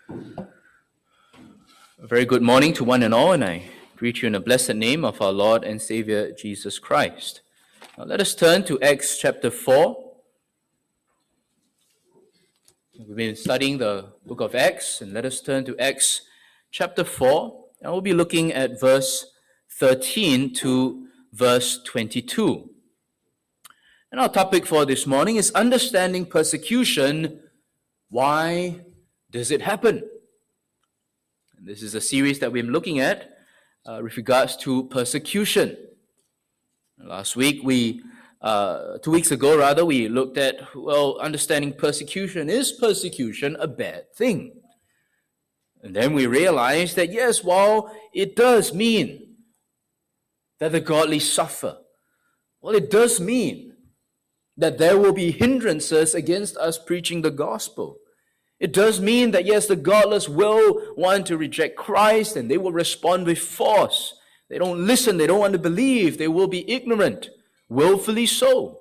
A very good morning to one and all, and I greet you in the blessed name of our Lord and Savior Jesus Christ. Now let us turn to Acts chapter 4. We've been studying the book of Acts, and let us turn to Acts chapter 4, and we'll be looking at verse 13 to verse 22. And our topic for this morning is understanding persecution. Why does it happen? And this is a series that we've been looking at with regards to persecution. Last week, 2 weeks ago rather, we looked at, understanding persecution. Is persecution a bad thing? And then we realized that yes, while it does mean that the godly suffer, well, it does mean that there will be hindrances against us preaching the gospel. It does mean that yes, the godless will want to reject Christ and they will respond with force. They don't listen, they don't want to believe, they will be ignorant, willfully so.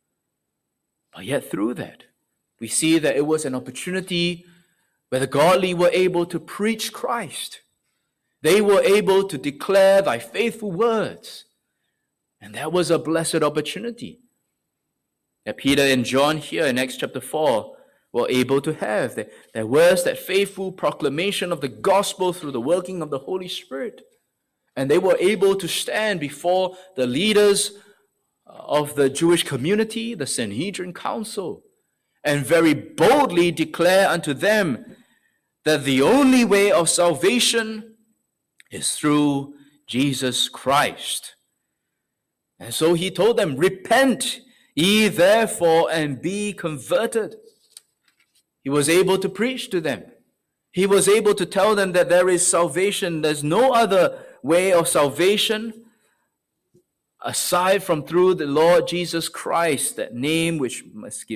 But yet through that, we see that it was an opportunity where the godly were able to preach Christ. They were able to declare thy faithful words. And that was a blessed opportunity that Peter and John here in Acts chapter 4 were able to have. There was that faithful proclamation of the gospel through the working of the Holy Spirit. And they were able to stand before the leaders of the Jewish community, the Sanhedrin Council, and very boldly declare unto them that the only way of salvation is through Jesus Christ. And so he told them, repent ye therefore and be converted. He was able to preach to them. He was able to tell them that there is salvation. There's no other way of salvation aside from through the Lord Jesus Christ, that name which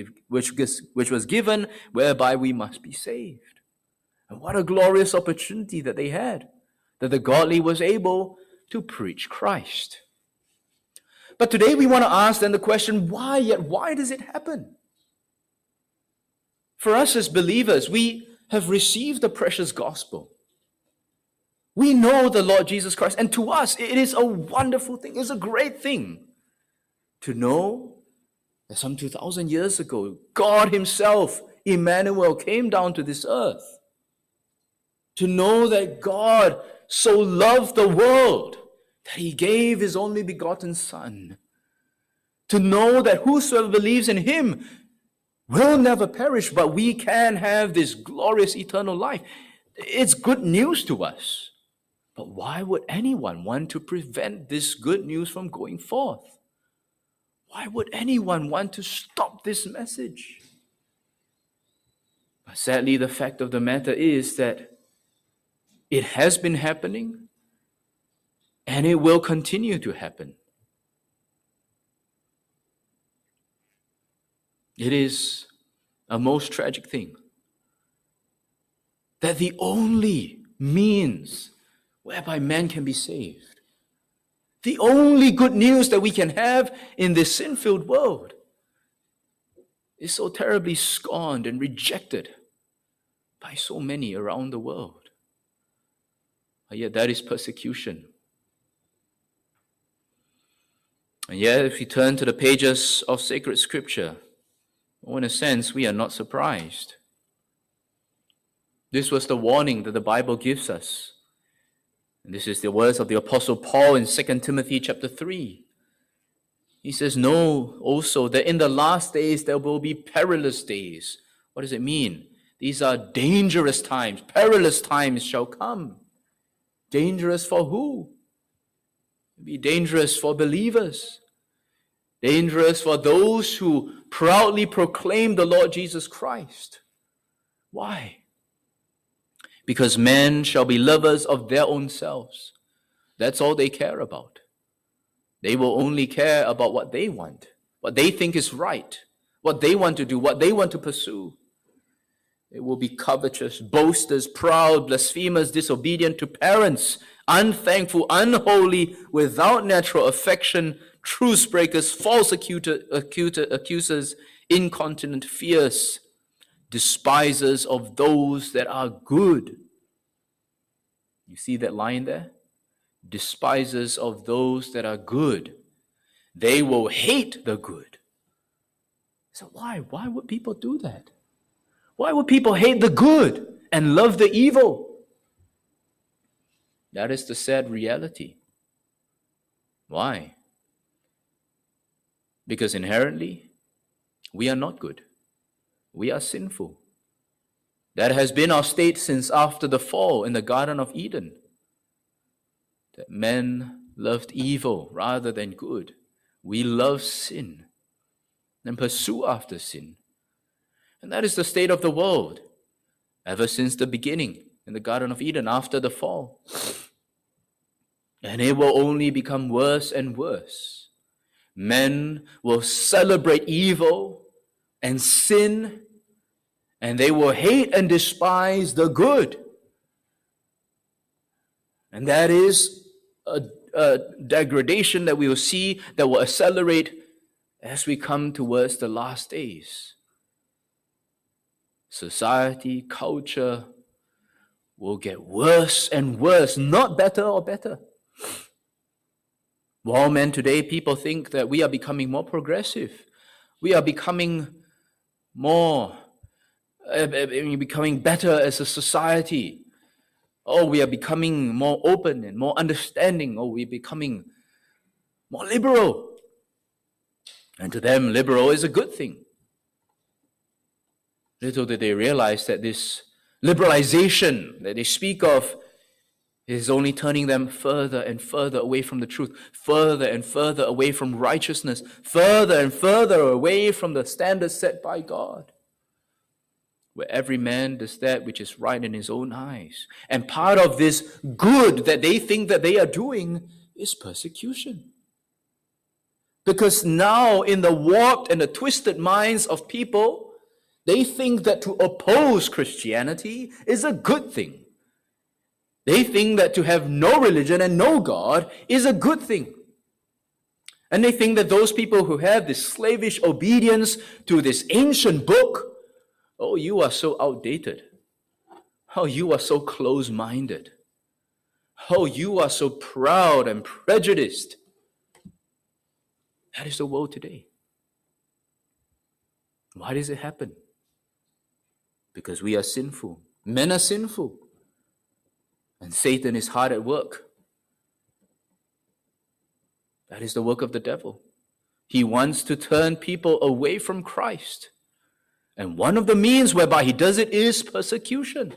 was given, whereby we must be saved. And what a glorious opportunity that they had, that the godly was able to preach Christ. But today we want to ask then the question, why does it happen? For us as believers, we have received the precious gospel. We know the Lord Jesus Christ, and to us, it is a wonderful thing. It's a great thing to know that some 2,000 years ago, God himself, Emmanuel, came down to this earth. To know that God so loved the world that he gave his only begotten Son. To know that whosoever believes in him will never perish, but we can have this glorious eternal life. It's good news to us. But why would anyone want to prevent this good news from going forth? Why would anyone want to stop this message? But sadly, the fact of the matter is that it has been happening and it will continue to happen. It is a most tragic thing that the only means whereby man can be saved, the only good news that we can have in this sin-filled world, is so terribly scorned and rejected by so many around the world. And yet that is persecution. And yet if we turn to the pages of sacred scripture, in a sense, we are not surprised. This was the warning that the Bible gives us. And this is the words of the Apostle Paul in 2 Timothy chapter 3. He says, know also that in the last days there will be perilous days. What does it mean? These are dangerous times. Perilous times shall come. Dangerous for who? It'll be dangerous for believers. Dangerous for those who proudly proclaim the Lord Jesus Christ. Why? Because men shall be lovers of their own selves. That's all they care about. They will only care about what they want, what they think is right, what they want to do, what they want to pursue. They will be covetous, boasters, proud, blasphemers, disobedient to parents, unthankful, unholy, without natural affection, truce breakers, false accusers, incontinent, fierce, despisers of those that are good. You see that line there? Despisers of those that are good. They will hate the good. So why? Why would people do that? Why would people hate the good and love the evil? That is the sad reality. Why? Because inherently, we are not good. We are sinful. That has been our state since after the fall in the Garden of Eden. That men loved evil rather than good. We love sin and pursue after sin. And that is the state of the world ever since the beginning in the Garden of Eden after the fall. And it will only become worse and worse. Men will celebrate evil and sin, and they will hate and despise the good. And that is a degradation that we will see that will accelerate as we come towards the last days. Society, culture will get worse and worse, not better or better. While men today, people think that we are becoming more progressive. We are becoming becoming better as a society. Oh, we are becoming more open and more understanding. Oh, we're becoming more liberal. And to them, liberal is a good thing. Little did they realize that this liberalization that they speak of is only turning them further and further away from the truth, further and further away from righteousness, further and further away from the standards set by God, where every man does that which is right in his own eyes. And part of this good that they think that they are doing is persecution. Because now in the warped and the twisted minds of people, they think that to oppose Christianity is a good thing. They think that to have no religion and no God is a good thing. And they think that those people who have this slavish obedience to this ancient book, oh, you are so outdated. Oh, you are so close-minded. Oh, you are so proud and prejudiced. That is the world today. Why does it happen? Because we are sinful. Men are sinful. And Satan is hard at work. That is the work of the devil. He wants to turn people away from Christ. And one of the means whereby he does it is persecution.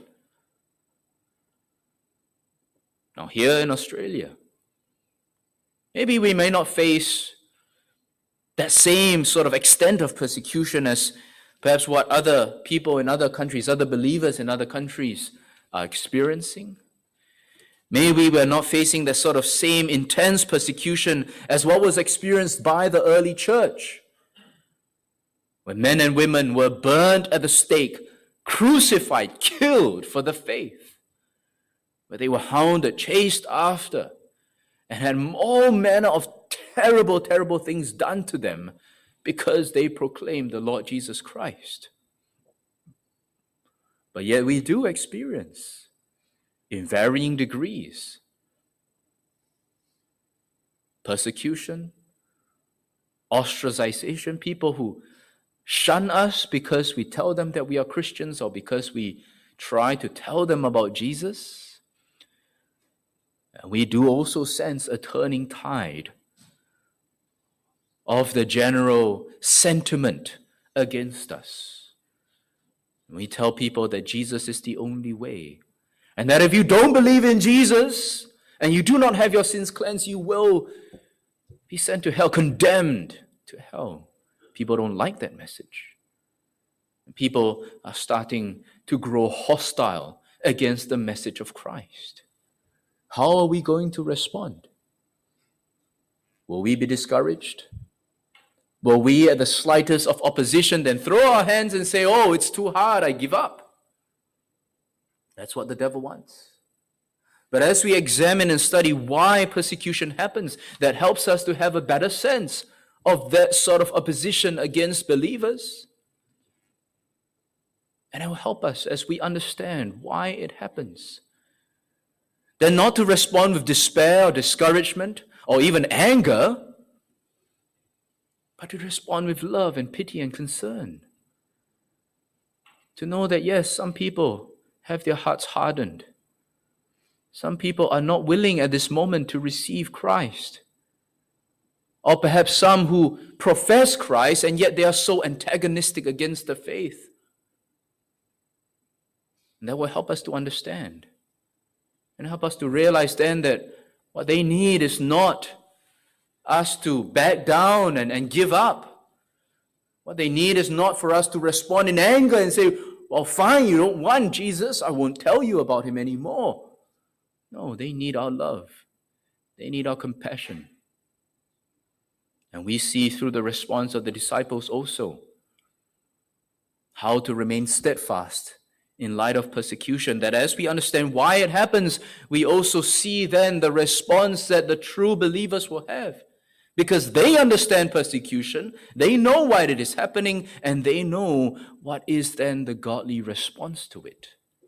Now, here in Australia, maybe we may not face that same sort of extent of persecution as perhaps what other people in other countries, other believers in other countries are experiencing. Maybe we're not facing the sort of same intense persecution as what was experienced by the early church, when men and women were burned at the stake, crucified, killed for the faith, where they were hounded, chased after, and had all manner of terrible, terrible things done to them because they proclaimed the Lord Jesus Christ. But yet we do experience, in varying degrees, persecution, ostracization, people who shun us because we tell them that we are Christians or because we try to tell them about Jesus. And we do also sense a turning tide of the general sentiment against us. We tell people that Jesus is the only way, and that if you don't believe in Jesus and you do not have your sins cleansed, you will be sent to hell, condemned to hell. People don't like that message. People are starting to grow hostile against the message of Christ. How are we going to respond? Will we be discouraged? Will we, at the slightest of opposition, then throw our hands and say, oh, it's too hard, I give up? That's what the devil wants. But as we examine and study why persecution happens, that helps us to have a better sense of that sort of opposition against believers. And it will help us as we understand why it happens. Then not to respond with despair or discouragement or even anger, but to respond with love and pity and concern. To know that, yes, some people have their hearts hardened. Some people are not willing at this moment to receive Christ. Or perhaps some who profess Christ and yet they are so antagonistic against the faith. And that will help us to understand and help us to realize then that what they need is not us to back down and give up. What they need is not for us to respond in anger and say, well, fine, you don't want Jesus, I won't tell you about him anymore. No, they need our love. They need our compassion. And we see through the response of the disciples also how to remain steadfast in light of persecution, that as we understand why it happens, we also see then the response that the true believers will have. Because they understand persecution, they know why it is happening, and they know what is then the godly response to it.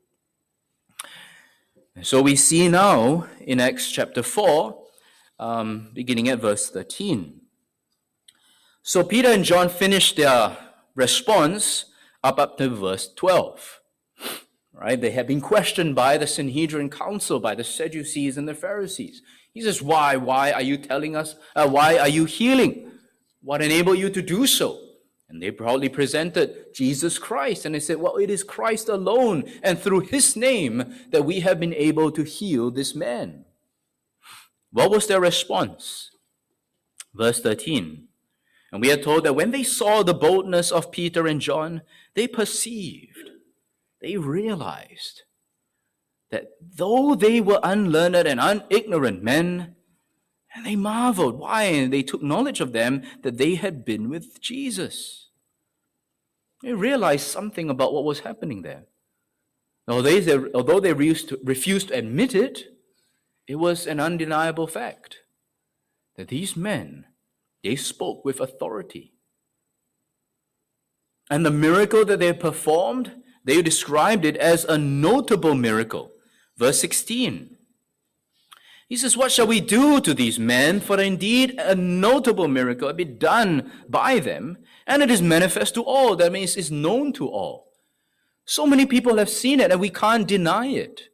And so we see now in Acts chapter 4, beginning at verse 13. So Peter and John finished their response up to verse 12. Right? They had been questioned by the Sanhedrin council, by the Sadducees and the Pharisees. He says, why are you telling us, why are you healing? What enabled you to do so? And they proudly presented Jesus Christ. And they said, well, it is Christ alone and through his name that we have been able to heal this man. What was their response? Verse 13. And we are told that when they saw the boldness of Peter and John, they perceived, they realized that though they were unlearned and ignorant men, and they marveled. Why? And they took knowledge of them that they had been with Jesus. They realized something about what was happening there. Although they refused to admit it, it was an undeniable fact that these men, they spoke with authority. And the miracle that they performed, they described it as a notable miracle. Verse 16. He says, what shall we do to these men? For indeed a notable miracle had been done by them, and it is manifest to all. That means it's known to all. So many people have seen it, and we can't deny it.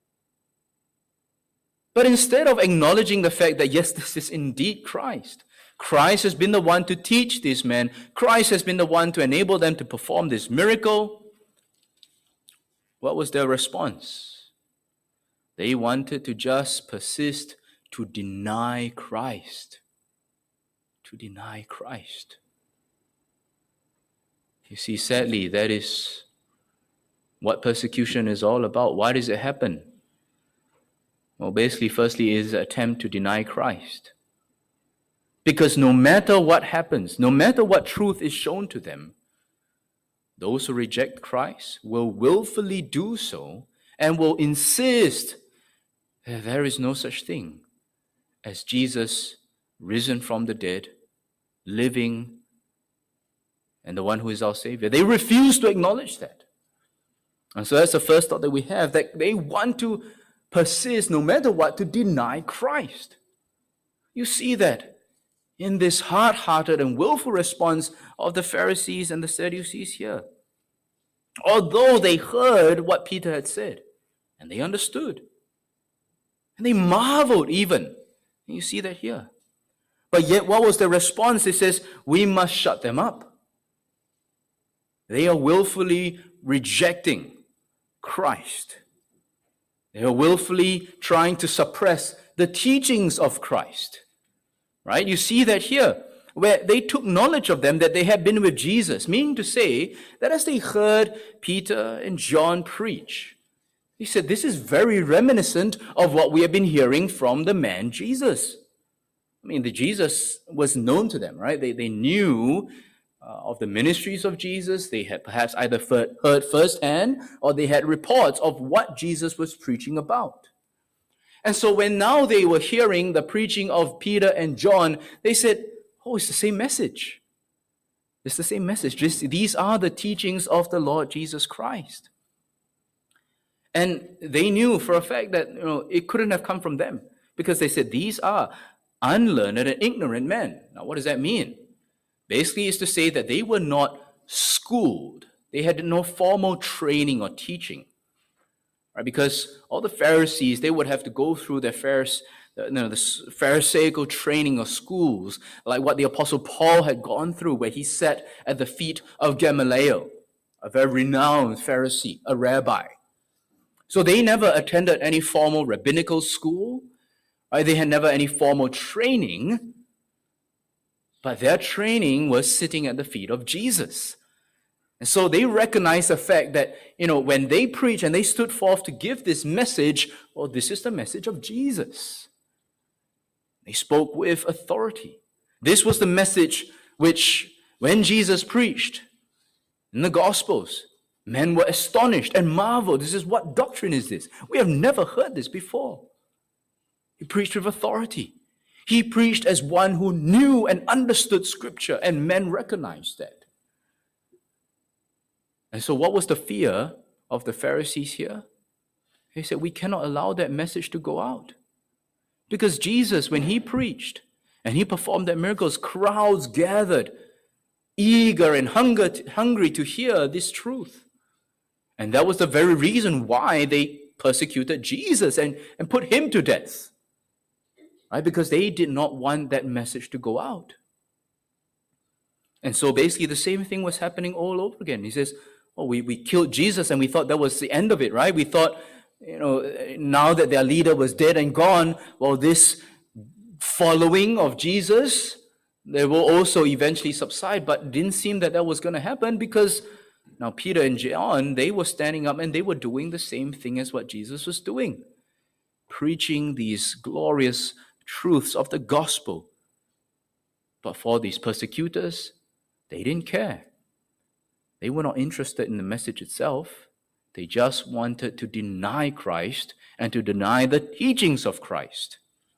But instead of acknowledging the fact that, yes, this is indeed Christ, Christ has been the one to teach these men, Christ has been the one to enable them to perform this miracle, what was their response? They wanted to just persist to deny Christ. To deny Christ. You see, sadly, that is what persecution is all about. Why does it happen? Well, basically, firstly, it is an attempt to deny Christ. Because no matter what happens, no matter what truth is shown to them, those who reject Christ will willfully do so and will insist that there is no such thing as Jesus risen from the dead, living, and the one who is our Savior. They refuse to acknowledge that. And so that's the first thought that we have, that they want to persist, no matter what, to deny Christ. You see that in this hard-hearted and willful response of the Pharisees and the Sadducees here. Although they heard what Peter had said, and they understood, and they marveled even. You see that here. But yet, what was the response? It says, we must shut them up. They are willfully rejecting Christ. They are willfully trying to suppress the teachings of Christ. Right? You see that here, where they took knowledge of them that they had been with Jesus, meaning to say that as they heard Peter and John preach, he said, this is very reminiscent of what we have been hearing from the man Jesus. I mean, the Jesus was known to them, right? They knew of the ministries of Jesus. They had perhaps either heard firsthand or they had reports of what Jesus was preaching about. And so when now they were hearing the preaching of Peter and John, they said, oh, it's the same message. It's the same message. These are the teachings of the Lord Jesus Christ. And they knew for a fact that it couldn't have come from them, because they said these are unlearned and ignorant men. Now, what does that mean? Basically, it's to say that they were not schooled. They had no formal training or teaching, right? Because all the Pharisees, they would have to go through the Pharisaical training of schools, like what the Apostle Paul had gone through, where he sat at the feet of Gamaliel, a very renowned Pharisee, a rabbi. So they never attended any formal rabbinical school, right? They had never any formal training, but their training was sitting at the feet of Jesus. And so they recognized the fact that, when they preached and they stood forth to give this message, well, this is the message of Jesus. They spoke with authority. This was the message which, when Jesus preached in the Gospels, men were astonished and marveled. This is, what doctrine is this? We have never heard this before. He preached with authority. He preached as one who knew and understood Scripture, and men recognized that. And so what was the fear of the Pharisees here? They said, we cannot allow that message to go out. Because Jesus, when he preached and he performed that miracles, crowds gathered, eager and hungry to hear this truth. And that was the very reason why they persecuted Jesus and put him to death. Right? Because they did not want that message to go out. And so basically the same thing was happening all over again. He says, we killed Jesus and we thought that was the end of it, right? We thought, now that their leader was dead and gone, well, this following of Jesus, they will also eventually subside. But it didn't seem that was going to happen, because now Peter and John, they were standing up and they were doing the same thing as what Jesus was doing, preaching these glorious truths of the gospel. But for these persecutors, they didn't care. They were not interested in the message itself. They just wanted to deny Christ and to deny the teachings of Christ.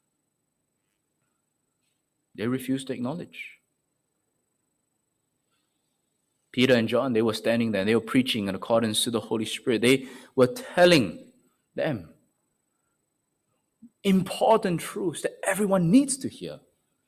They refused to acknowledge. Peter and John, they were standing there and they were preaching in accordance to the Holy Spirit. They were telling them important truths that everyone needs to hear.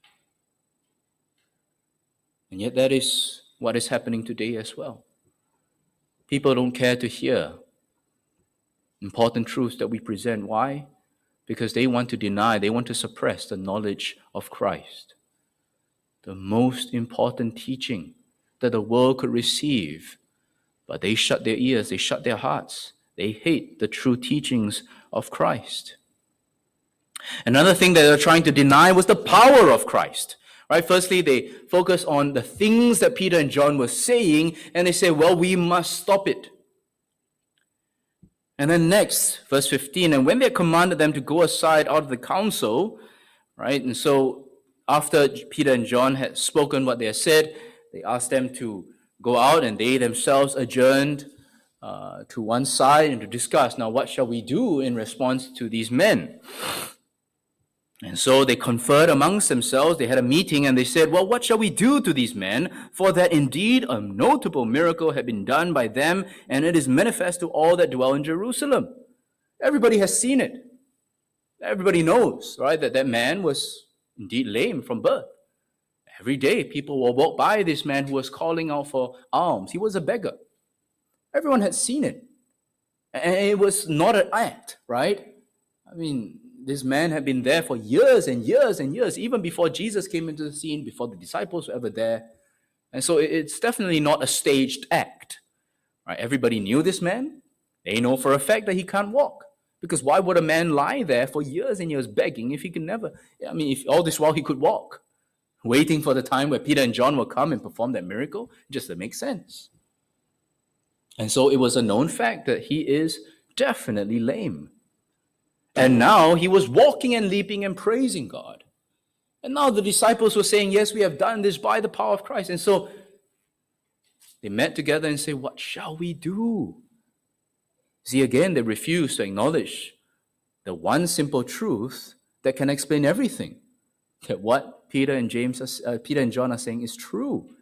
And yet that is what is happening today as well. People don't care to hear important truths that we present. Why? Because they want to deny, they want to suppress the knowledge of Christ. The most important teaching that the world could receive. But they shut their ears, they shut their hearts. They hate the true teachings of Christ. Another thing that they're trying to deny was the power of Christ. Right? Firstly, they focus on the things that Peter and John were saying, and they say, well, we must stop it. And then next, verse 15, and when they commanded them to go aside out of the council, right? And so after Peter and John had spoken what they had said, they asked them to go out, and they themselves adjourned to one side and to discuss, now what shall we do in response to these men? And so they conferred amongst themselves. They had a meeting and they said, well, what shall we do to these men? For that indeed a notable miracle had been done by them, and it is manifest to all that dwell in Jerusalem. Everybody has seen it. Everybody knows, right, that man was indeed lame from birth. Every day people will walk by this man who was calling out for alms. He was a beggar. Everyone had seen it. And it was not an act, right? I mean, this man had been there for years and years and years, even before Jesus came into the scene, before the disciples were ever there. And so it's definitely not a staged act. Right? Everybody knew this man. They know for a fact that he can't walk. Because why would a man lie there for years and years begging if he could never, if all this while he could walk, waiting for the time where Peter and John will come and perform that miracle? It just doesn't make sense. And so it was a known fact that he is definitely lame. And now he was walking and leaping and praising God. And now the disciples were saying, yes, we have done this by the power of Christ. And so they met together and said, what shall we do? See, again, they refused to acknowledge the one simple truth that can explain everything. That what Peter and John are saying is true.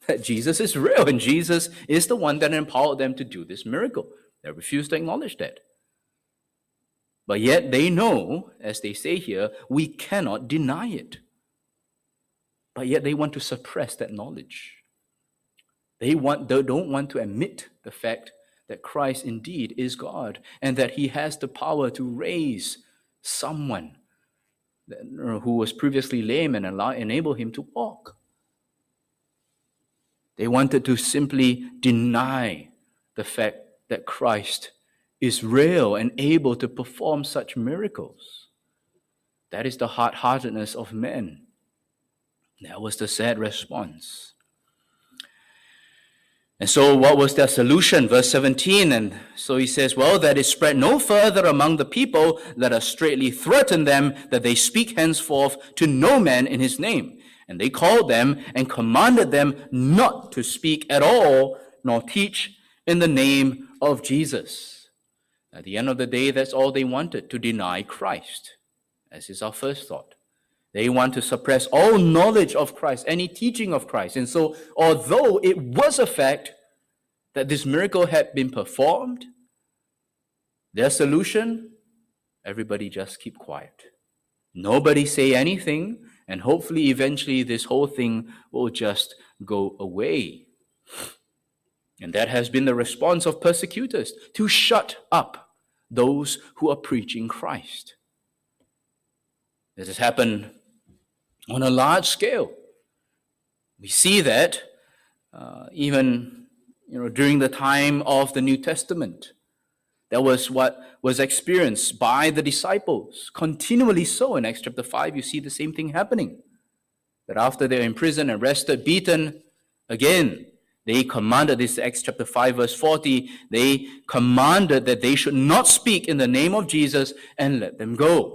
that Jesus is real and Jesus is the one that empowered them to do this miracle. They refuse to acknowledge that. But yet they know, as they say here, we cannot deny it. But yet they want to suppress that knowledge. They don't want to admit the fact that Christ indeed is God and that he has the power to raise someone who was previously lame and enable him to walk. They wanted to simply deny the fact that Christ is real and able to perform such miracles. That is the hard-heartedness of men. That was the sad response. And so what was their solution? Verse 17, and so he says, well, that it spread no further among the people, let us straitly threaten them that they speak henceforth to no man in his name. And they called them and commanded them not to speak at all, nor teach in the name of Jesus. At the end of the day, that's all they wanted, to deny Christ, as is our first thought. They want to suppress all knowledge of Christ, any teaching of Christ. And so, although it was a fact that this miracle had been performed, their solution, everybody just keep quiet. Nobody say anything, and hopefully eventually this whole thing will just go away. And that has been the response of persecutors, to shut up those who are preaching Christ. This has happened on a large scale. We see that even during the time of the New Testament. That was what was experienced by the disciples, continually so. In Acts chapter 5, you see the same thing happening. That after they're imprisoned, arrested, beaten, again, they commanded, this Acts chapter 5, verse 40, they commanded that they should not speak in the name of Jesus and let them go.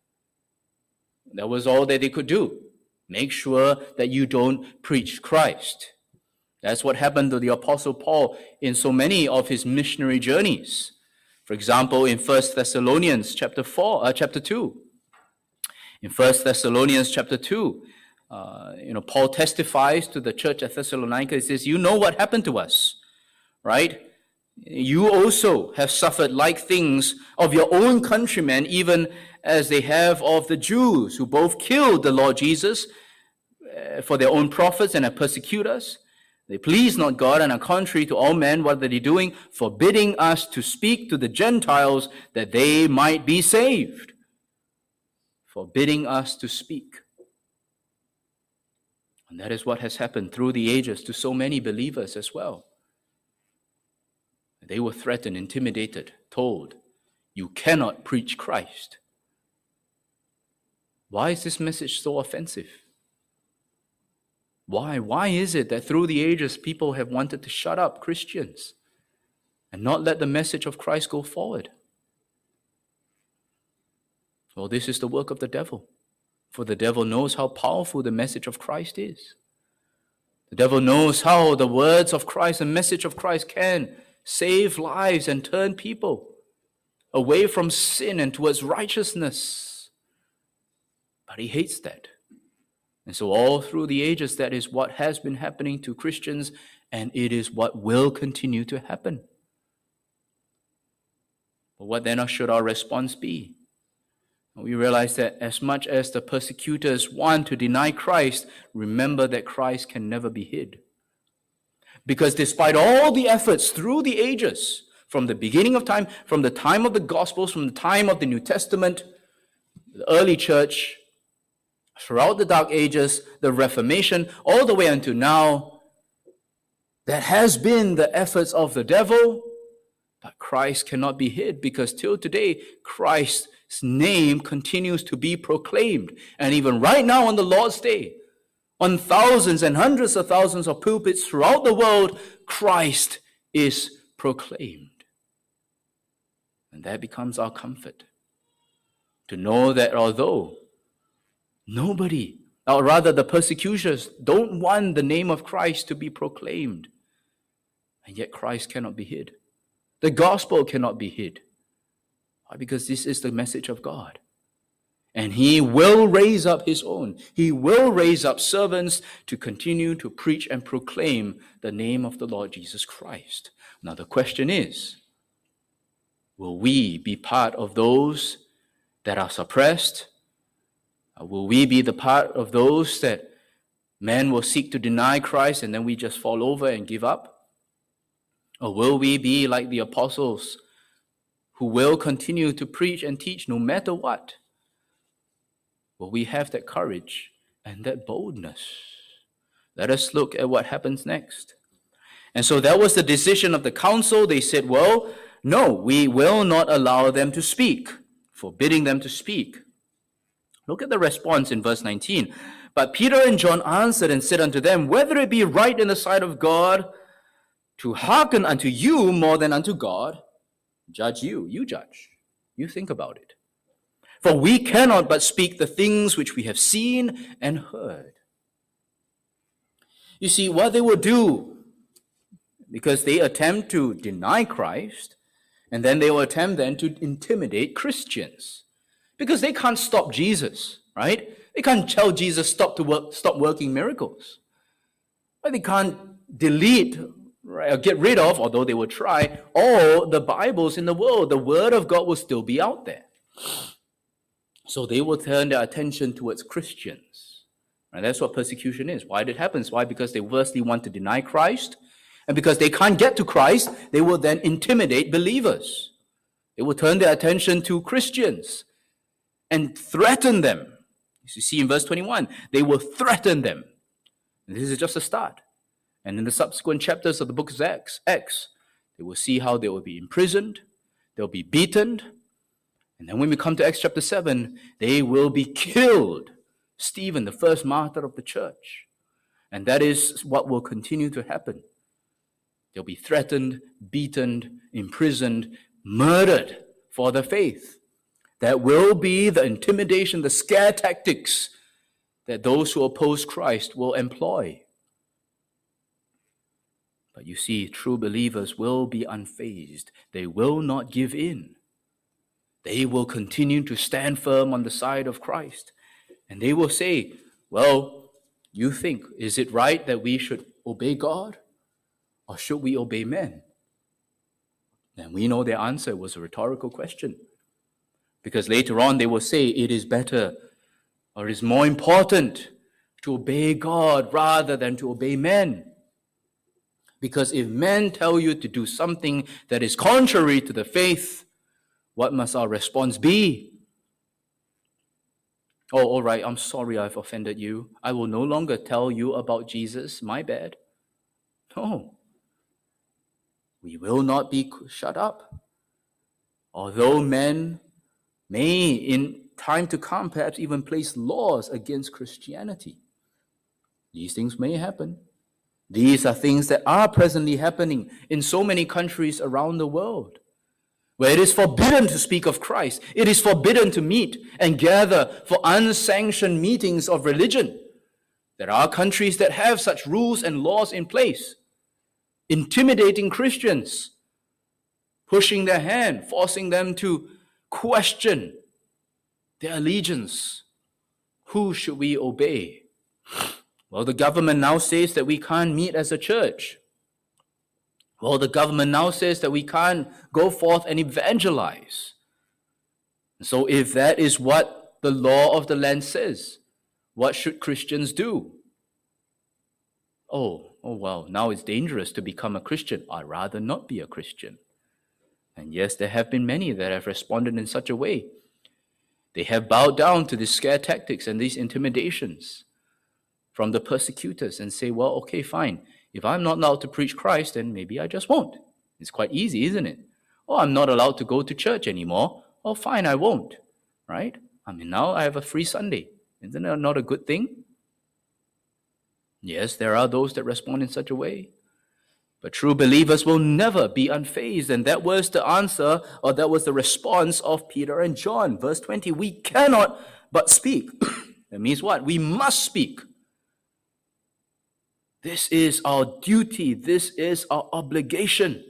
That was all that they could do. Make sure that you don't preach Christ. That's what happened to the Apostle Paul in so many of his missionary journeys. For example, in 1 Thessalonians chapter 2. In 1 Thessalonians chapter 2, Paul testifies to the church at Thessalonica. He says, you know what happened to us, right? You also have suffered like things of your own countrymen, even as they have of the Jews, who both killed the Lord Jesus for their own profits and have persecuted us. They please not God and are contrary to all men. What are they doing? Forbidding us to speak to the Gentiles that they might be saved. Forbidding us to speak. And that is what has happened through the ages to so many believers as well. They were threatened, intimidated, told, you cannot preach Christ. Why is this message so offensive? Why? Why is it that through the ages people have wanted to shut up Christians and not let the message of Christ go forward? Well, this is the work of the devil. For the devil knows how powerful the message of Christ is. The devil knows how the words of Christ, the message of Christ can save lives and turn people away from sin and towards righteousness. But he hates that. And so all through the ages, that is what has been happening to Christians, and it is what will continue to happen. But what then should our response be? We realize that as much as the persecutors want to deny Christ, remember that Christ can never be hid. Because despite all the efforts through the ages, from the beginning of time, from the time of the Gospels, from the time of the New Testament, the early church, throughout the Dark Ages, the Reformation, all the way until now, that has been the efforts of the devil, but Christ cannot be hid, because till today, Christ's name continues to be proclaimed. And even right now on the Lord's Day, on thousands and hundreds of thousands of pulpits throughout the world, Christ is proclaimed. And that becomes our comfort, to know that although nobody, or rather the persecutors, don't want the name of Christ to be proclaimed, and yet Christ cannot be hid. The gospel cannot be hid. Why? Because this is the message of God. And he will raise up his own. He will raise up servants to continue to preach and proclaim the name of the Lord Jesus Christ. Now the question is, will we be part of those that are suppressed? Will we be the part of those that men will seek to deny Christ and then we just fall over and give up? Or will we be like the apostles who will continue to preach and teach no matter what? Will we have that courage and that boldness? Let us look at what happens next. And so that was the decision of the council. They said, well, no, we will not allow them to speak, forbidding them to speak. Look at the response in verse 19. But Peter and John answered and said unto them, whether it be right in the sight of God to hearken unto you more than unto God, judge you. You judge. You think about it. For we cannot but speak the things which we have seen and heard. You see, what they will do, because they attempt to deny Christ, and then they will attempt then to intimidate Christians. Because they can't stop Jesus, right? They can't tell Jesus stop working miracles. But they can't delete, right, or get rid of, although they will try, all the Bibles in the world. The Word of God will still be out there. So they will turn their attention towards Christians. And that's what persecution is. Why it happens? Why? Because they firstly want to deny Christ. And because they can't get to Christ, they will then intimidate believers. They will turn their attention to Christians and threaten them. As you see in verse 21, they will threaten them. And this is just a start. And in the subsequent chapters of the book of Acts, they will see how they will be imprisoned, they'll be beaten, and then when we come to Acts chapter 7, they will be killed. Stephen, the first martyr of the church. And that is what will continue to happen. They'll be threatened, beaten, imprisoned, murdered for their faith. That will be the intimidation, the scare tactics that those who oppose Christ will employ. But you see, true believers will be unfazed. They will not give in. They will continue to stand firm on the side of Christ. And they will say, well, you think, is it right that we should obey God? Or should we obey men? And we know their answer was a rhetorical question. Because later on they will say it is better or it is more important to obey God rather than to obey men. Because if men tell you to do something that is contrary to the faith, what must our response be? Oh, all right, I'm sorry I've offended you. I will no longer tell you about Jesus. My bad. No. We will not be shut up. Although men may, in time to come, perhaps even place laws against Christianity. These things may happen. These are things that are presently happening in so many countries around the world, where it is forbidden to speak of Christ. It is forbidden to meet and gather for unsanctioned meetings of religion. There are countries that have such rules and laws in place, intimidating Christians, pushing their hand, forcing them to question their allegiance. Who should we obey? Well, the government now says that we can't meet as a church. Well, the government now says that we can't go forth and evangelize. So if that is what the law of the land says, what should Christians do? Oh, well, now it's dangerous to become a Christian. I'd rather not be a Christian. And yes, there have been many that have responded in such a way. They have bowed down to these scare tactics and these intimidations from the persecutors and say, well, okay, fine. If I'm not allowed to preach Christ, then maybe I just won't. It's quite easy, isn't it? Oh, I'm not allowed to go to church anymore. Oh, fine, I won't. Right? I mean, now I have a free Sunday. Isn't that not a good thing? Yes, there are those that respond in such a way. But true believers will never be unfazed. And that was the answer, or that was the response of Peter and John. Verse 20, we cannot but speak. That means what? We must speak. This is our duty. This is our obligation.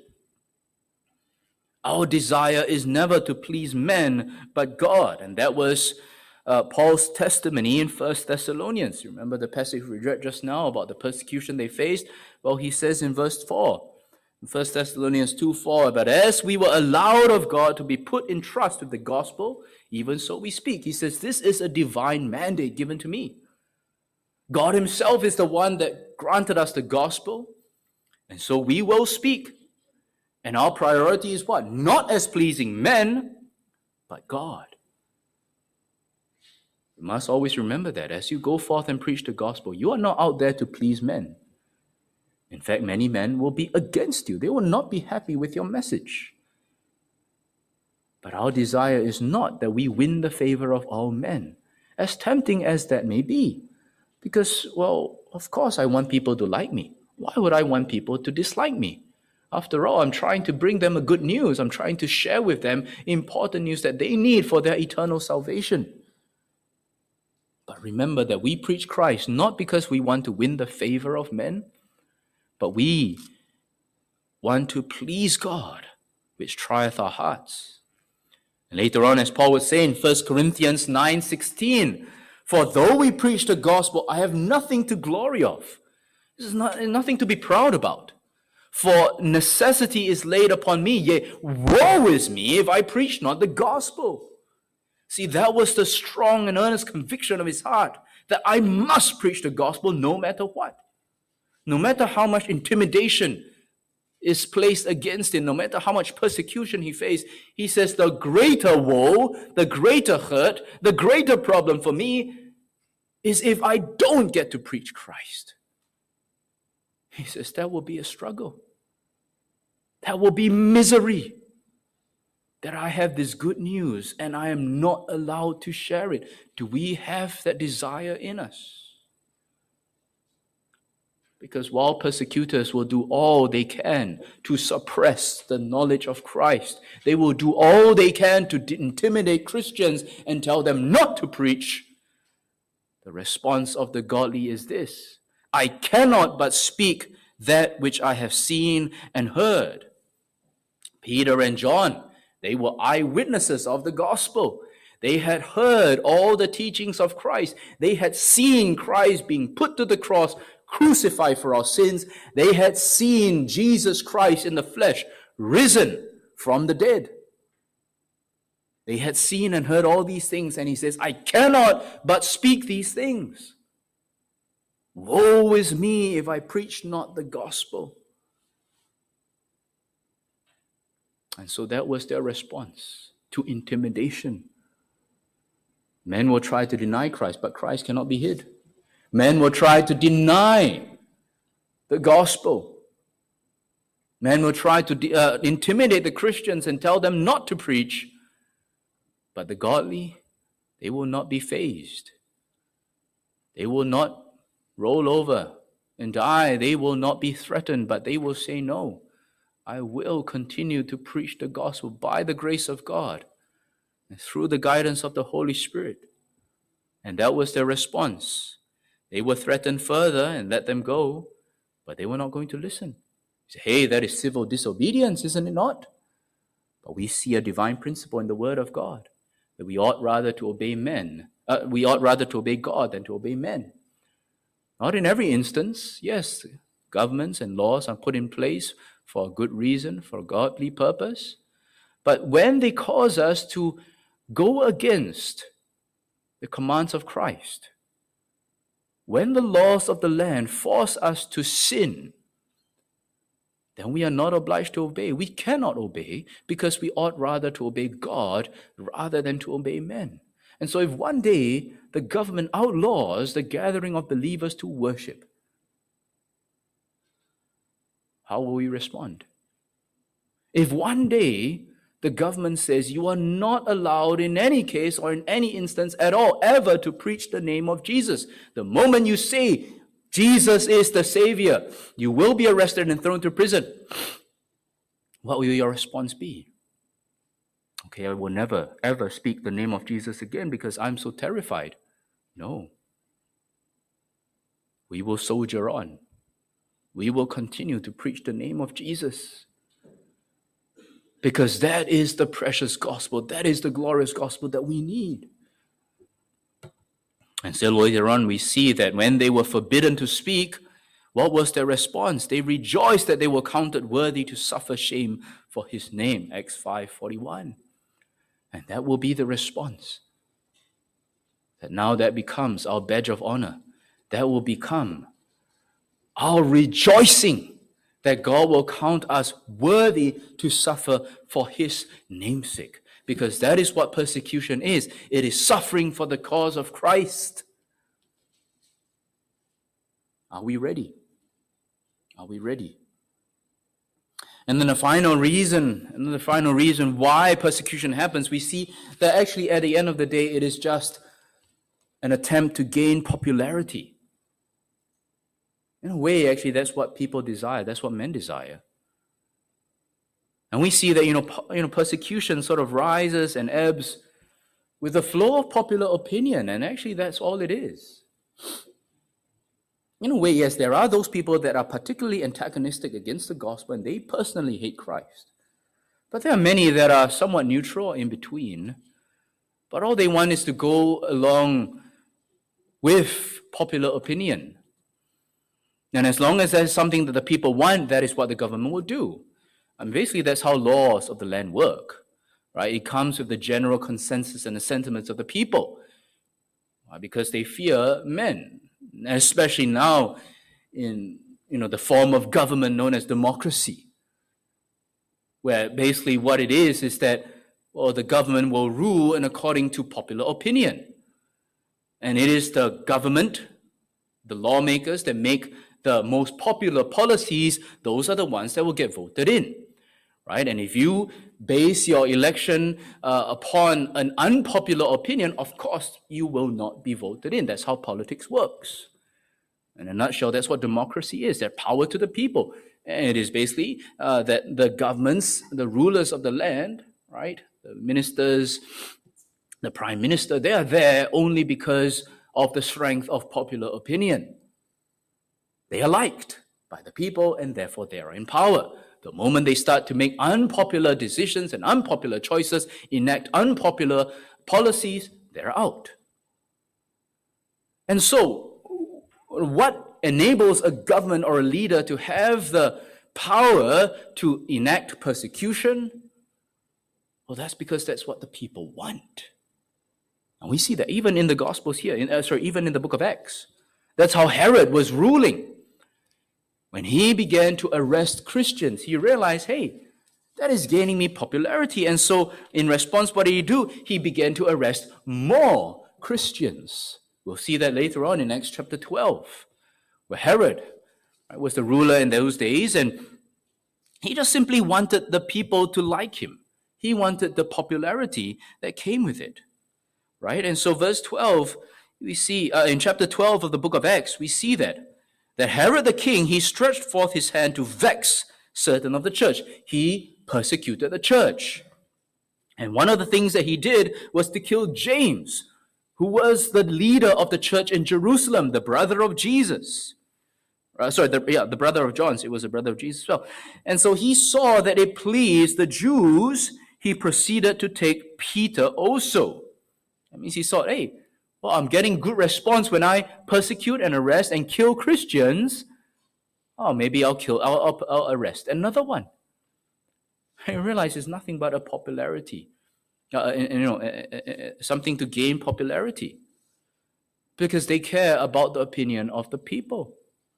Our desire is never to please men, but God. And that was Paul's testimony in 1 Thessalonians. You remember the passage we read just now about the persecution they faced? Well, he says in verse 4, in 1 Thessalonians 2:4, but as we were allowed of God to be put in trust with the gospel, even so we speak. He says, this is a divine mandate given to me. God himself is the one that granted us the gospel, and so we will speak. And our priority is what? Not as pleasing men, but God. You must always remember that as you go forth and preach the gospel, you are not out there to please men. In fact, many men will be against you. They will not be happy with your message. But our desire is not that we win the favor of all men, as tempting as that may be. Because, well, of course I want people to like me. Why would I want people to dislike me? After all, I'm trying to bring them a good news. I'm trying to share with them important news that they need for their eternal salvation. But remember that we preach Christ not because we want to win the favor of men, but we want to please God, which trieth our hearts. And later on, as Paul would say in 1 Corinthians 9:16, for though we preach the gospel, I have nothing to glory of. This is nothing to be proud about. For necessity is laid upon me, yea, woe is me if I preach not the gospel. See, that was the strong and earnest conviction of his heart, that I must preach the gospel no matter what. No matter how much intimidation is placed against him, no matter how much persecution he faced, he says the greater woe, the greater hurt, the greater problem for me is if I don't get to preach Christ. He says that will be a struggle. That will be misery. That I have this good news and I am not allowed to share it. Do we have that desire in us? Because while persecutors will do all they can to suppress the knowledge of Christ, they will do all they can to intimidate Christians and tell them not to preach. The response of the godly is this: I cannot but speak that which I have seen and heard. Peter and John, they were eyewitnesses of the gospel. They had heard all the teachings of Christ. They had seen Christ being put to the cross, crucified for our sins. They had seen Jesus Christ in the flesh, risen from the dead. They had seen and heard all these things, and he says, I cannot but speak these things. Woe is me if I preach not the gospel. And so that was their response to intimidation. Men will try to deny Christ, but Christ cannot be hid. Men will try to deny the gospel. Men will try to intimidate the Christians and tell them not to preach. But the godly, they will not be fazed. They will not roll over and die. They will not be threatened, but they will say, no, I will continue to preach the gospel by the grace of God and through the guidance of the Holy Spirit. And that was their response. They were threatened further and let them go, but they were not going to listen. Say, hey, that is civil disobedience, isn't it not? But we see a divine principle in the Word of God, that we ought rather to obey men. We ought rather to obey God than to obey men. Not in every instance. Yes, governments and laws are put in place for a good reason, for a godly purpose. But when they cause us to go against the commands of Christ, when the laws of the land force us to sin, then we are not obliged to obey. We cannot obey because we ought rather to obey God rather than to obey men. And so if one day the government outlaws the gathering of believers to worship, how will we respond? If one day the government says you are not allowed in any case or in any instance at all ever to preach the name of Jesus, the moment you say Jesus is the Savior, you will be arrested and thrown to prison. What will your response be? Okay, I will never ever speak the name of Jesus again because I'm so terrified. No. We will soldier on. We will continue to preach the name of Jesus. Because that is the precious gospel. That is the glorious gospel that we need. And still later on, we see that when they were forbidden to speak, what was their response? They rejoiced that they were counted worthy to suffer shame for his name, Acts 5:41. And that will be the response. That now that becomes our badge of honor. That will become our rejoicing that God will count us worthy to suffer for his namesake. Because that is what persecution is. It is suffering for the cause of Christ. Are we ready? Are we ready? And then the final reason why persecution happens, we see that actually at the end of the day, it is just an attempt to gain popularity. In a way, actually, that's what people desire. That's what men desire. And we see that, persecution sort of rises and ebbs with the flow of popular opinion. And actually, that's all it is. In a way, yes, there are those people that are particularly antagonistic against the gospel, and they personally hate Christ. But there are many that are somewhat neutral or in between. But all they want is to go along with popular opinion. And as long as there's something that the people want, that is what the government will do. And basically, that's how laws of the land work, right? It comes with the general consensus and the sentiments of the people, because they fear men, especially now in the form of government known as democracy, where basically what it is that the government will rule in according to popular opinion. And it is the government, the lawmakers that make the most popular policies. Those are the ones that will get voted in, right? And if you base your election upon an unpopular opinion, of course, you will not be voted in. That's how politics works. In a nutshell, that's what democracy is. There's power to the people. And it is basically that the governments, the rulers of the land, right, the ministers, the prime minister, they are there only because of the strength of popular opinion. They are liked by the people, and therefore they are in power. The moment they start to make unpopular decisions and unpopular choices, enact unpopular policies, they're out. And so, what enables a government or a leader to have the power to enact persecution? Well, that's because that's what the people want. And we see that even in the Gospels here, even in the book of Acts. That's how Herod was ruling. When he began to arrest Christians, he realized, hey, that is gaining me popularity. And so in response, what did he do? He began to arrest more Christians. We'll see that later on in Acts chapter 12, where Herod was the ruler in those days, and he just simply wanted the people to like him. He wanted the popularity that came with it, right? And so verse 12, we see, in chapter 12 of the book of Acts, we see that Herod the king, he stretched forth his hand to vex certain of the church. He persecuted the church. And one of the things that he did was to kill James, who was the leader of the church in Jerusalem, the brother of Jesus. The brother of John. It was the brother of Jesus as well. And so he saw that it pleased the Jews. He proceeded to take Peter also. That means he thought, hey, well, I'm getting good response when I persecute and arrest and kill Christians. Oh, maybe I'll arrest another one. I realize it's nothing but a popularity, something to gain popularity, because they care about the opinion of the people.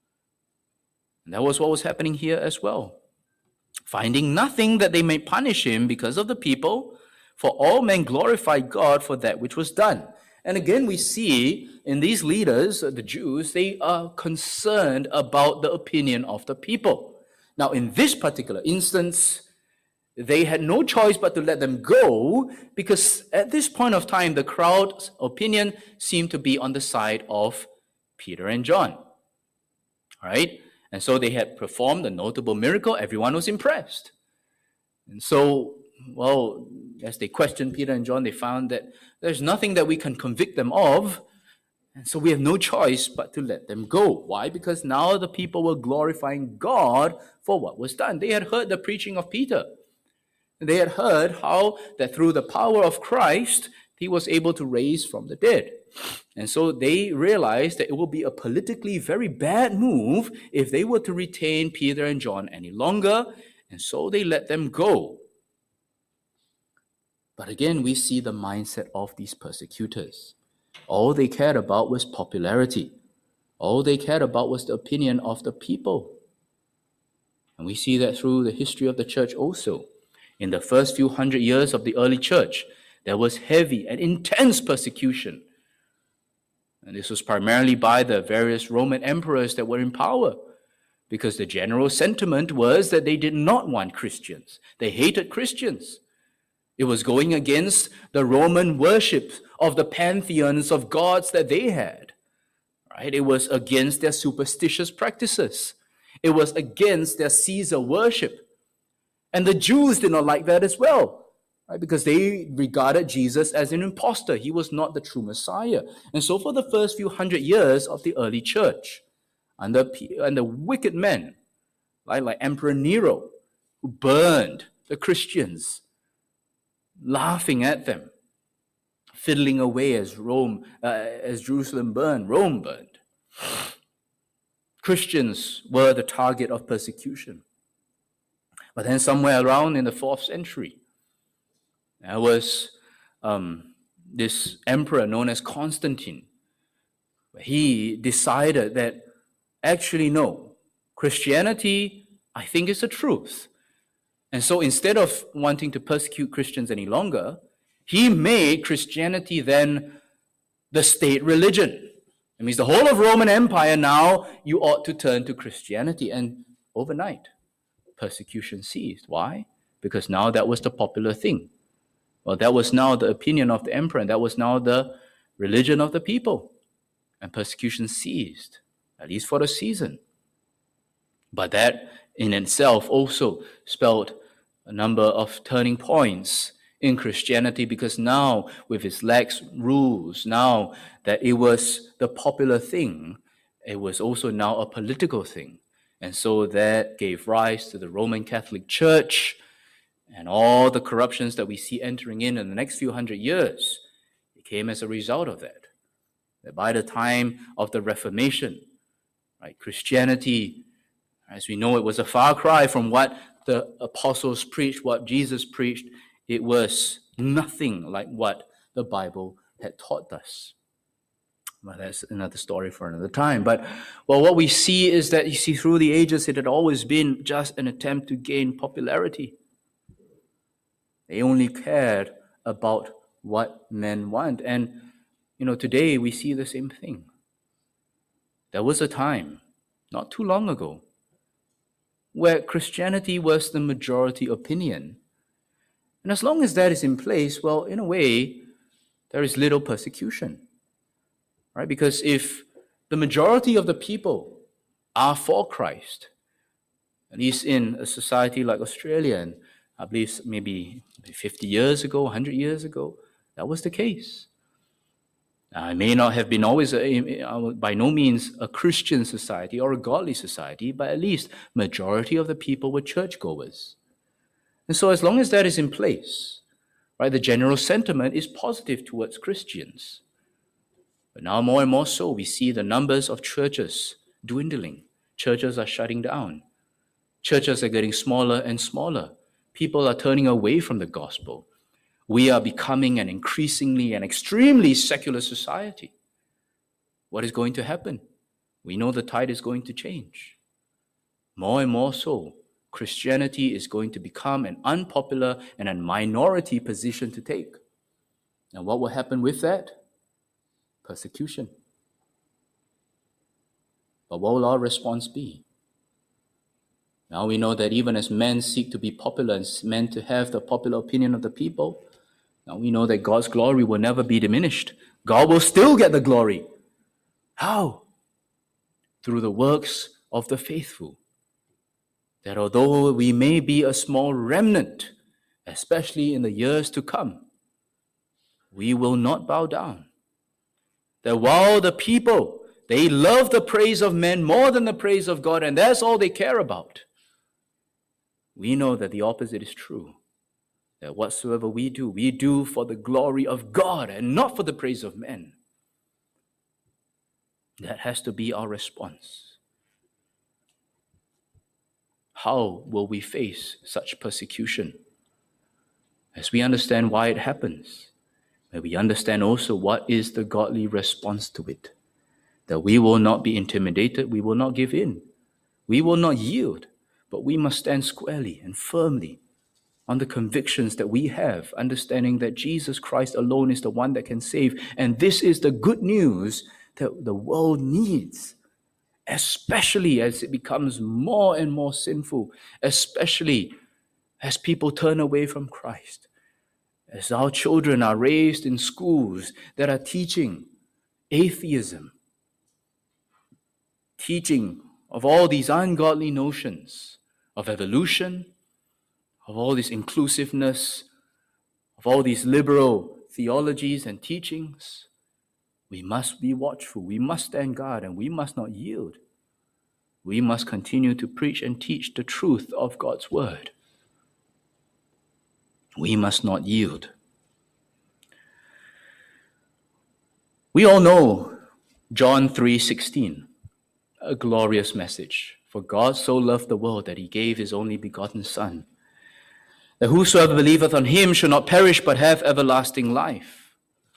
And that was what was happening here as well. Finding nothing that they may punish him because of the people, for all men glorify God for that which was done. And again, we see in these leaders, the Jews, they are concerned about the opinion of the people. Now, in this particular instance, they had no choice but to let them go, because at this point of time, the crowd's opinion seemed to be on the side of Peter and John. All right? And so they had performed a notable miracle. Everyone was impressed. And so, well, as they questioned Peter and John, they found that there's nothing that we can convict them of. And so we have no choice but to let them go. Why? Because now the people were glorifying God for what was done. They had heard the preaching of Peter. They had heard how that through the power of Christ, he was able to raise from the dead. And so they realized that it would be a politically very bad move if they were to retain Peter and John any longer, and so they let them go. But again, we see the mindset of these persecutors. All they cared about was popularity. All they cared about was the opinion of the people. And we see that through the history of the church also. In the first few hundred years of the early church, there was heavy and intense persecution. And this was primarily by the various Roman emperors that were in power, because the general sentiment was that they did not want Christians. They hated Christians. It was going against the Roman worship of the pantheons of gods that they had. Right? It was against their superstitious practices. It was against their Caesar worship. And the Jews did not like that as well, right? Because they regarded Jesus as an impostor. He was not the true Messiah. And so for the first few hundred years of the early church, under wicked men, like Emperor Nero, who burned the Christians, laughing at them, fiddling away as Jerusalem burned, Rome burned. Christians were the target of persecution. But then somewhere around in the 4th century, there was this emperor known as Constantine. He decided that actually no, Christianity, I think, is the truth. And so instead of wanting to persecute Christians any longer, he made Christianity then the state religion. It means the whole of Roman Empire now, you ought to turn to Christianity. And overnight, persecution ceased. Why? Because now that was the popular thing. Well, that was now the opinion of the emperor, and that was now the religion of the people. And persecution ceased, at least for the season. But that in itself also spelled a number of turning points in Christianity, because now with its lax rules, now that it was the popular thing, it was also now a political thing. And so that gave rise to the Roman Catholic Church and all the corruptions that we see entering in the next few hundred years. It came as a result of that. That by the time of the Reformation, right, Christianity, as we know, it was a far cry from what the apostles preached, what Jesus preached. It was nothing like what the Bible had taught us. Well, that's another story for another time. But what we see is that, you see, through the ages, it had always been just an attempt to gain popularity. They only cared about what men want. And, today we see the same thing. There was a time, not too long ago, where Christianity was the majority opinion. And as long as that is in place, well, in a way, there is little persecution. Right? Because if the majority of the people are for Christ, at least in a society like Australia, and I believe maybe 50 years ago, 100 years ago, that was the case. It may not have been always, by no means, a Christian society or a godly society, but at least majority of the people were churchgoers. And so as long as that is in place, right, the general sentiment is positive towards Christians. But now more and more so, we see the numbers of churches dwindling. Churches are shutting down. Churches are getting smaller and smaller. People are turning away from the gospel. We are becoming an increasingly and extremely secular society. What is going to happen? We know the tide is going to change. More and more so, Christianity is going to become an unpopular and a minority position to take. And what will happen with that? Persecution. But what will our response be? Now we know that even as men seek to be popular and men to have the popular opinion of the people, now we know that God's glory will never be diminished. God will still get the glory. How? Through the works of the faithful. That although we may be a small remnant, especially in the years to come, we will not bow down. That while the people, they love the praise of men more than the praise of God, and that's all they care about, we know that the opposite is true. that whatsoever we do for the glory of God and not for the praise of men. That has to be our response. How will we face such persecution? As we understand why it happens, may we understand also what is the godly response to it. That we will not be intimidated, we will not give in, we will not yield, but we must stand squarely and firmly on the convictions that we have, understanding that Jesus Christ alone is the one that can save. And this is the good news that the world needs, especially as it becomes more and more sinful, especially as people turn away from Christ, as our children are raised in schools that are teaching atheism, teaching of all these ungodly notions of evolution, of all this inclusiveness, of all these liberal theologies and teachings. We must be watchful, we must stand guard, and we must not yield. We must continue to preach and teach the truth of God's word. We must not yield. We all know John 3:16, a glorious message. For God so loved the world that he gave his only begotten Son, that whosoever believeth on him shall not perish but have everlasting life.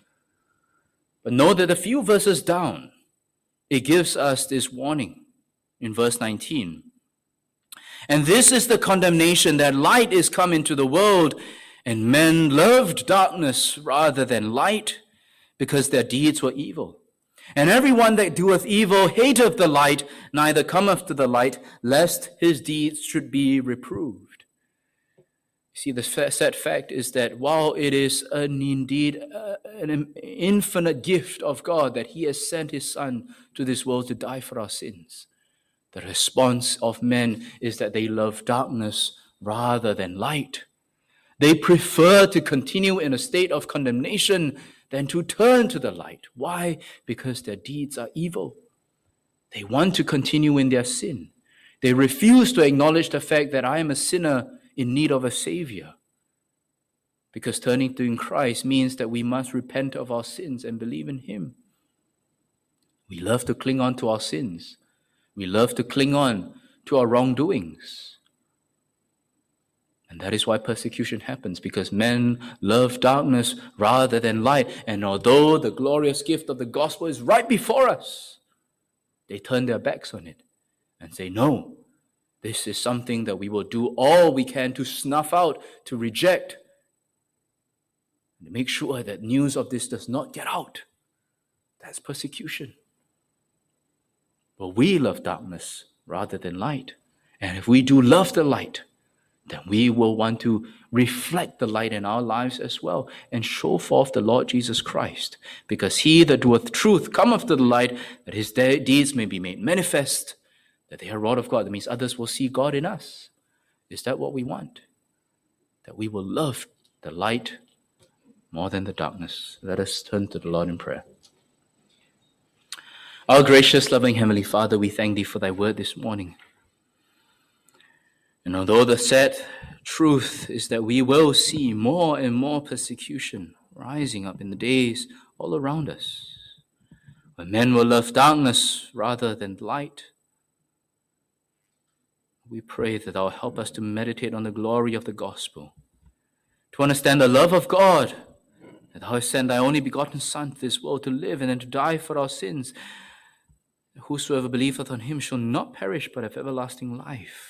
But note that a few verses down, it gives us this warning in verse 19. And this is the condemnation, that light is come into the world, and men loved darkness rather than light, because their deeds were evil. And everyone that doeth evil hateth the light, neither cometh to the light, lest his deeds should be reproved. See, the sad fact is that while it is indeed an infinite gift of God that he has sent his Son to this world to die for our sins, the response of men is that they love darkness rather than light. They prefer to continue in a state of condemnation than to turn to the light. Why? Because their deeds are evil. They want to continue in their sin. They refuse to acknowledge the fact that I am a sinner in need of a Savior. Because turning to Christ means that we must repent of our sins and believe in him. We love to cling on to our sins. We love to cling on to our wrongdoings. And that is why persecution happens, because men love darkness rather than light. And although the glorious gift of the gospel is right before us, they turn their backs on it and say, no, this is something that we will do all we can to snuff out, to reject, and to make sure that news of this does not get out. That's persecution. But we love darkness rather than light. And if we do love the light, then we will want to reflect the light in our lives as well and show forth the Lord Jesus Christ. Because he that doeth truth cometh to the light, that his deeds may be made manifest, that they are wrought of God. That means others will see God in us. Is that what we want? That we will love the light more than the darkness. Let us turn to the Lord in prayer. Our gracious, loving Heavenly Father, we thank thee for thy word this morning. And although the sad truth is that we will see more and more persecution rising up in the days all around us, when men will love darkness rather than light, we pray that thou help us to meditate on the glory of the gospel, to understand the love of God, that thou hast sent thy only begotten Son to this world to live and then to die for our sins. Whosoever believeth on him shall not perish but have everlasting life.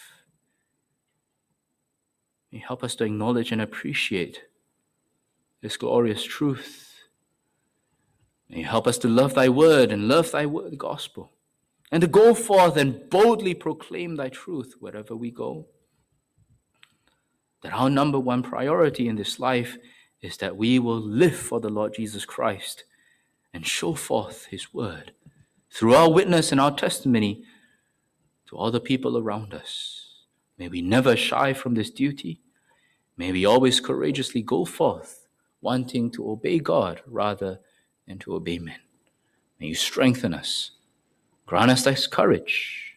May help us to acknowledge and appreciate this glorious truth. May help us to love thy word and love thy word, the gospel, and to go forth and boldly proclaim thy truth wherever we go. That our number one priority in this life is that we will live for the Lord Jesus Christ and show forth his word through our witness and our testimony to all the people around us. May we never shy from this duty. May we always courageously go forth, wanting to obey God rather than to obey men. May you strengthen us. Grant us thy courage.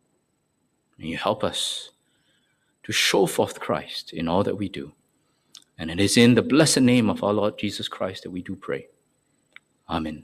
May you help us to show forth Christ in all that we do. And it is in the blessed name of our Lord Jesus Christ that we do pray. Amen.